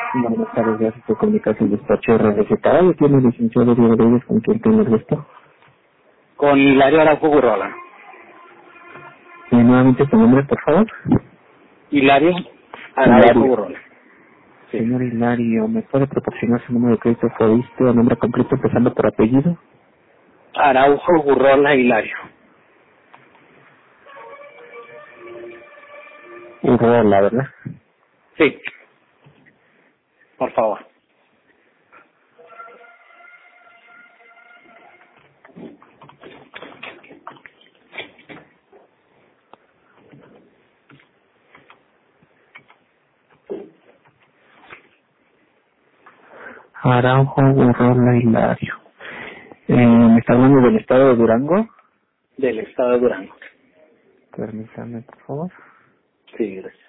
Buenas tardes, gracias por comunicarse en despacho RDZ. ¿Y tiene licenciado Diego Reyes con quien tengo el gusto? Con Hilario Araujo Gurrola. Y nuevamente su nombre, por favor. Hilario Araujo Hilario. Gurrola. Sí. Señor Hilario, ¿me puede proporcionar su número de crédito FOISTE o nombre completo empezando por apellido? Araujo Gurrola Hilario. Urrola, ¿verdad? Sí. Por favor. Araujo Urrola Hilario. ¿Me está hablando del estado de Durango? Del estado de Durango. Permítame, por favor. Sí, gracias.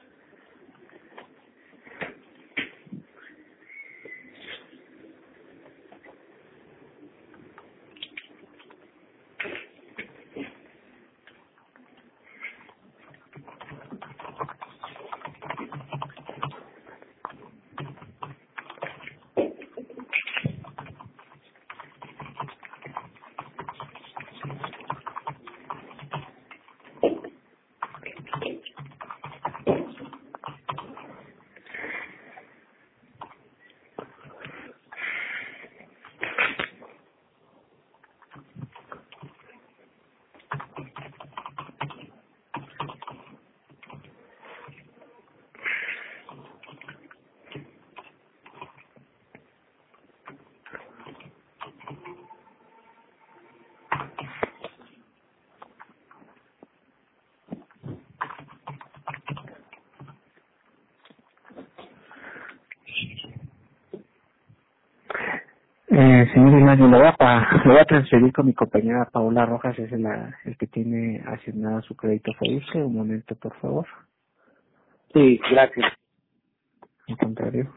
Señor Hilario, lo voy a transferir con mi compañera Paola Rojas, es el que tiene asignado su crédito FOISTE. Un momento, por favor. Sí, gracias. Al contrario.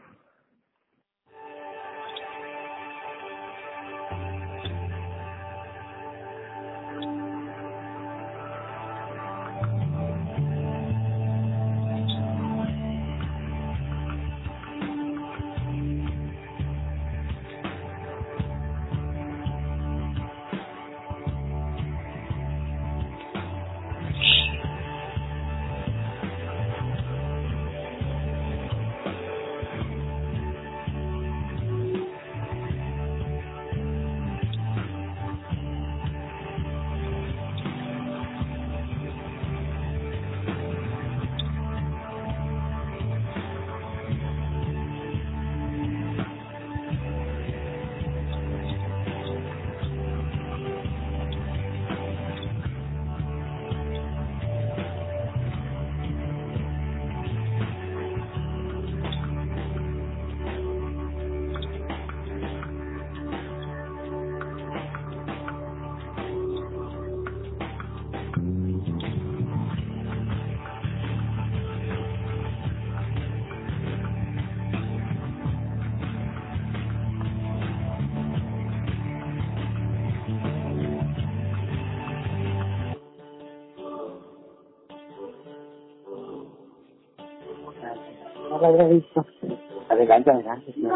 No lo había visto. Adelante, adelante. Sí.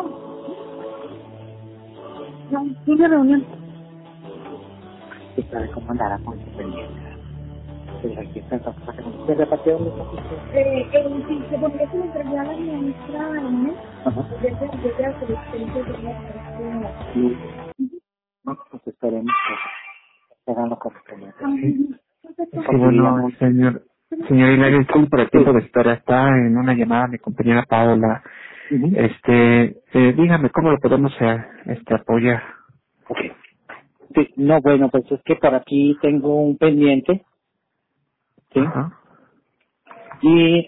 No, tiene reunión. Sí, sabe cómo andará con su pendiente. Pero aquí está esa cosa que se repartió un poquito. Sí, se podría que le entregué a la ministra Inés, Ajá. desde a su experiencia de la Sí. No, pues esperemos que hagan lo correspondiente. Sí, persona. sí, bueno, señor Hilario, estoy por el tiempo de espera. Está en una llamada mi compañera Paola. Ujú. Dígame, ¿cómo lo podemos apoyar? Ok. Sí, no, bueno, pues es que por aquí tengo un pendiente, ¿sí? Ajá. Y,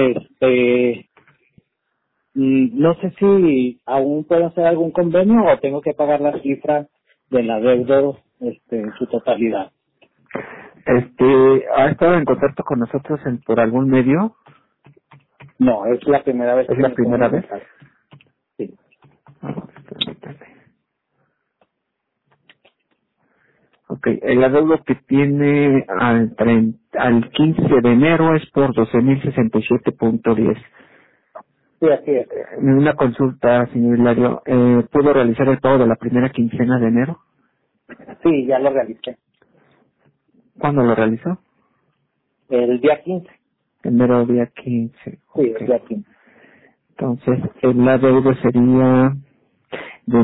no sé si aún puedo hacer algún convenio o tengo que pagar la cifra de la deuda, en su totalidad. ¿Ha estado en contacto con nosotros por algún medio? No, es la primera vez ¿Es que la me primera vez? comunican. Sí. Permítame. Ok, el adeudo que tiene al 15 de enero es por 12.067.10. Sí, así es. Una consulta, señor Hilario. ¿Pudo realizar el pago de la primera quincena de enero? Sí, ya lo realicé. ¿Cuándo lo realizó? El día 15. Enero día 15. Sí, Ok. el día 15. Entonces, el adeudo sería de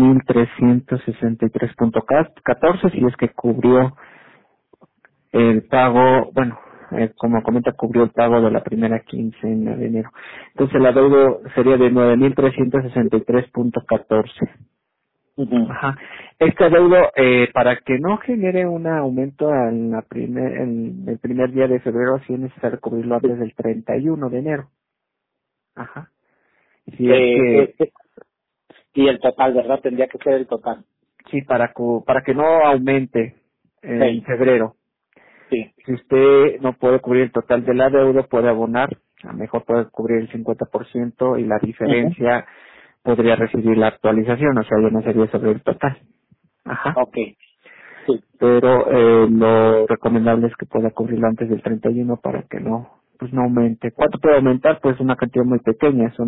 9,363.14 si es que cubrió el pago, bueno, como comenta, cubrió el pago de la primera quincena de enero. Entonces, el adeudo sería de 9,363.14. Ujú. Ajá. Este adeudo, para que no genere un aumento en el primer día de febrero, sí es necesario cubrirlo antes del 31 de enero. Ajá. Si es que, Y el total, ¿verdad? Tendría que ser el total. sí, para que no aumente en Sí, febrero. sí. Si usted no puede cubrir el total del adeudo, puede abonar, a lo mejor puede cubrir el 50% y la Ujú. diferencia podría recibir la actualización, o sea, ya no sería sobre el total. Ajá. Ok, sí. Pero lo recomendable es que pueda cubrirlo antes del 31 para que no aumente. ¿Cuánto puede aumentar? Pues una cantidad muy pequeña, son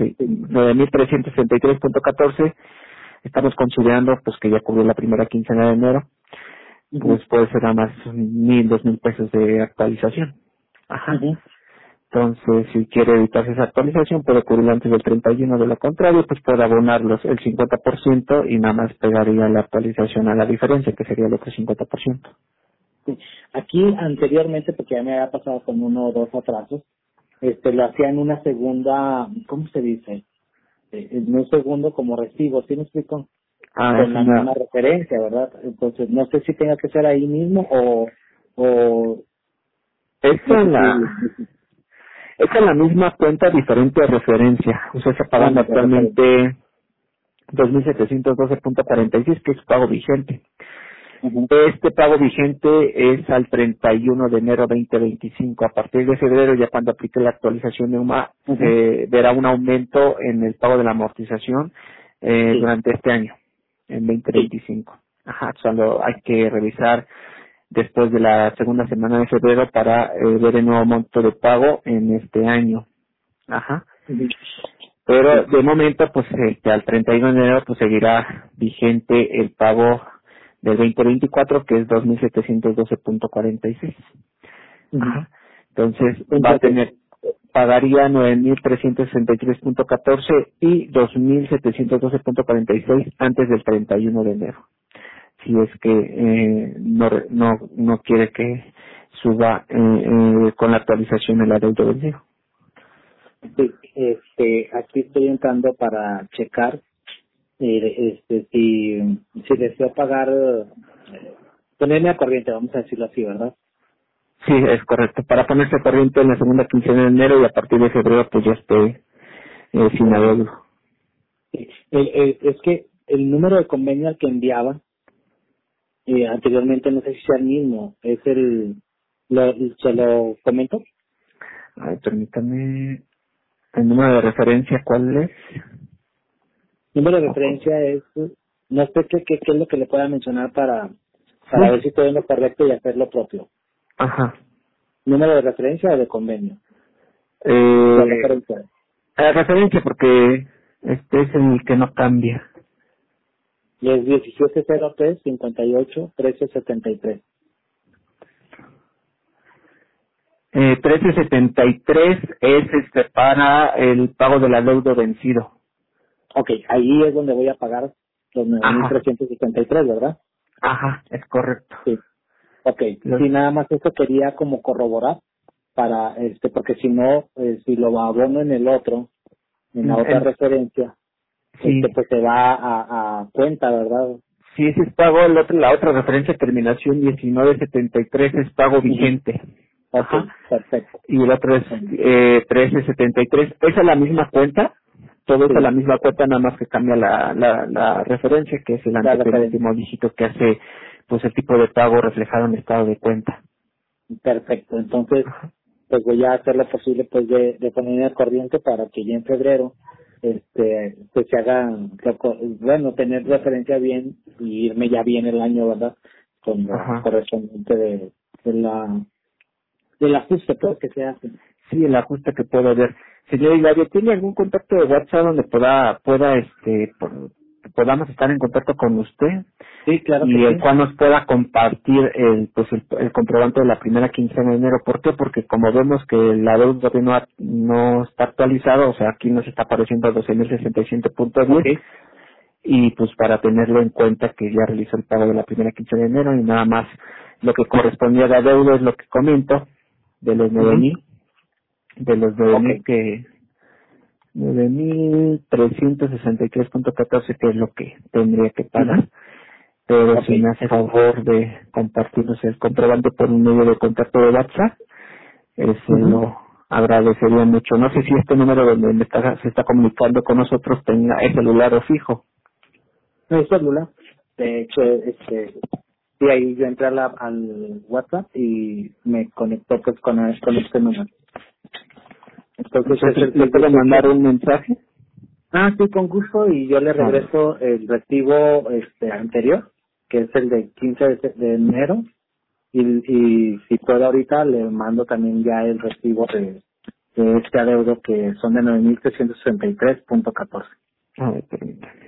9,363.14. Estamos considerando pues que ya cubrió la primera quincena de enero, Ujú. pues puede ser nada más 1,000, 2,000 pesos de actualización. Ajá. Ujú. Entonces, si quiere evitarse esa actualización, puede cubrirlo antes del 31. De lo contrario, pues puede abonarlos el 50% y nada más pegaría la actualización a la diferencia, que sería el otro 50%. Sí. Aquí anteriormente, porque ya me había pasado con uno o dos atrasos, lo hacía en una segunda, ¿cómo se dice? En un segundo como recibo, ¿sí me explico? Ah, Con es la misma referencia, ¿verdad? Entonces, no sé si tenga que ser ahí mismo o no esa sé la, si... esa es la misma cuenta diferente de referencia. Usted está Ah, pagando no, de referencia. actualmente 2,712.46, que es pago vigente. Ujú. Este pago vigente es al 31 de enero 2025. A partir de febrero, ya cuando aplique la actualización de UMA, Ujú. se verá un aumento en el pago de la amortización Sí, durante este año, en sí. 2025. Ajá, solo hay que revisar después de la segunda semana de febrero para ver el nuevo monto de pago en este año. Ajá. Ujú. Pero Sí. de momento, pues al 31 de enero, pues seguirá vigente el pago del 2024, que es 2,712.46. Ujú. Ajá. Entonces, va a Entonces, tener, pagaría 9,363.14 y 2,712.46 antes del 31 de enero. Si es que no quiere que suba con la actualización el adeudo vencido. sí, aquí estoy entrando para checar si deseo pagar, ponerme a corriente, vamos a decirlo así, ¿verdad? Sí, es correcto. Para ponerse al corriente en la segunda quincena de enero y a partir de febrero pues ya esté sin adeudo. Sí. Es que el número de convenio al que enviaba anteriormente, no sé si sea el mismo, es ¿se lo comento? Ay, permítame. ¿El número de referencia cuál es? Número de Ojo. referencia es, no sé qué es lo que le pueda mencionar para ver Sí. si estoy en lo correcto y hacer lo propio. Ajá. Número de referencia o de convenio. De Eh, referencia. referencia porque este es el que no cambia. Y es 1703-58-1373. 1373 es para el pago del adeudo vencido. Ok, ahí es donde voy a pagar los Ajá. 9,373, ¿verdad? Ajá, es correcto. Sí. Ok, Los, sí, nada más eso quería como corroborar para, porque si no, si lo abono en el otro, en la otra el, referencia, sí, pues se va a cuenta, ¿verdad? sí, ese es pago, la otra referencia terminación 1973 es pago Ujú. vigente. Ok, Ajá. perfecto. Y el otro es Ujú. 1373. Esa es la misma cuenta, todo es a la Sí, misma cuenta, nada más que cambia la referencia, que es el la referencia. antepenúltimo dígito que hace pues el tipo de pago reflejado en estado de cuenta. Perfecto. Entonces, pues voy a hacer lo posible pues de ponerme al corriente para que ya en febrero pues se haga, bueno, tener referencia bien y irme ya bien el año, ¿verdad? Con lo Ajá. correspondiente del ajuste pues que se hace. Sí, el ajuste que puede haber. Señor Hilario, ¿tiene algún contacto de WhatsApp donde podamos estar en contacto con usted? Sí, claro Y que el sí. cual nos pueda compartir el comprobante de la primera quincena de enero. ¿Por qué? Porque como vemos que la deuda todavía no está actualizada, o sea, aquí nos está apareciendo 12.067.10, Ok. y pues para tenerlo en cuenta que ya realizó el pago de la primera quincena de enero y nada más lo que correspondía a la deuda es lo que comento de los Ujú. 9,000, de los Ok. 9,000 que 9,363.14, que es lo que tendría que pagar. Ujú. Pero Ok. si me hace favor de compartirnos el comprobante por un medio de contacto de WhatsApp, se Ujú. lo agradecería mucho. No sé si este número donde se está comunicando con nosotros tenga el celular o fijo. No es celular. De hecho, sí, ahí yo entré al WhatsApp y me conectó pues con este número. Entonces es Entonces, el ¿le puedo mandar 618. un mensaje? Ah, sí, con gusto, y yo le A ver, regreso el recibo anterior, que es el de 15 de enero, y si puedo ahorita le mando también ya el recibo de este adeudo, que son de 9.363.14. a ver, permítame.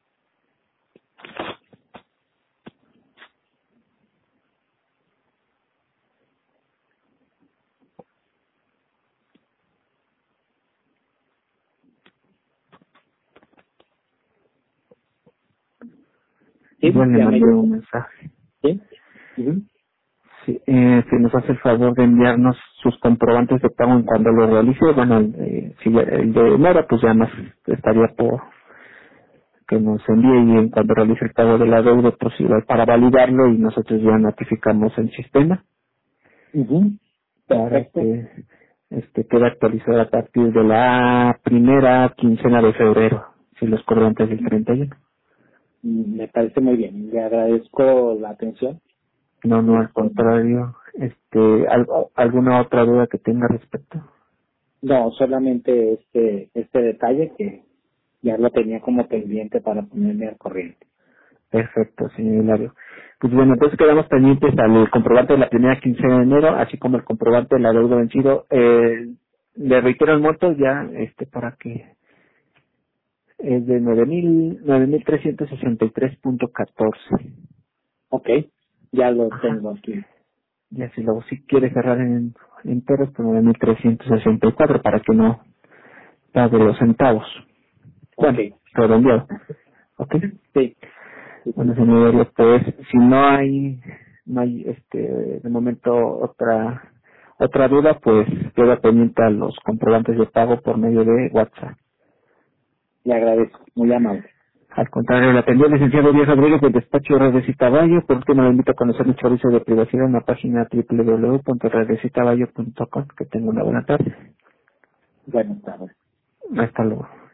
¿Sí? Igual le ¿Ya me mandé llegó? un mensaje. ¿Sí? Ujú. Sí, si nos hace el favor de enviarnos sus comprobantes de pago en cuando lo realice, bueno, si el de enero, pues ya nos estaría por que nos envíe, y en cuando realice el pago de la deuda, pues igual para validarlo y nosotros ya notificamos el sistema Ujú. para Perfecto. que quede actualizado a partir de la primera quincena de febrero, si los cobran antes del 31. Me parece muy bien. Le agradezco la atención. No, no, al Este, contrario. ¿Alguna otra duda que tenga respecto? no, solamente este detalle que ya lo tenía como pendiente para ponerme al corriente. Perfecto, señor Hilario. Pues bueno, entonces quedamos pendientes al comprobante de la primera quincena de enero, así como el comprobante de la deuda vencido. Le reitero el monto ya, para que es de 9,363.14. Ok, ya lo Ajá. tengo aquí. Y así luego, si quiere cerrar en enteros, pues 9,364 para que no pague los centavos. Ok, Bueno, redondeado. ¿Ok? sí, sí, Bueno, sí. señor Hilario, pues si no hay de momento otra duda, pues queda pendiente a los comprobantes de pago por medio de WhatsApp. Le agradezco, muy amable. Al contrario, le atendió el licenciado Díaz Rodríguez del despacho Redecitavallo. Por último, le invito a conocer nuestro servicio de privacidad en la página www.redecitavallo.com. Que tenga una buena tarde. Buenas tardes. Hasta luego.